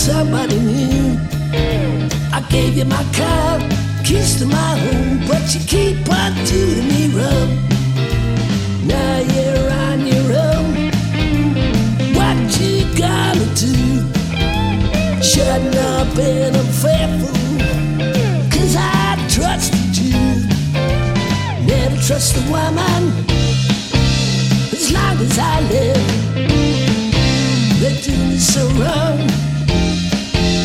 somebody new. I gave you my car, keys to my home, but you keep on doing me wrong. Now you're on your own. What you gonna do? Shutting up and unfaithful, 'cause I trusted you. Never trust a woman as long as I live. They do me so wrong.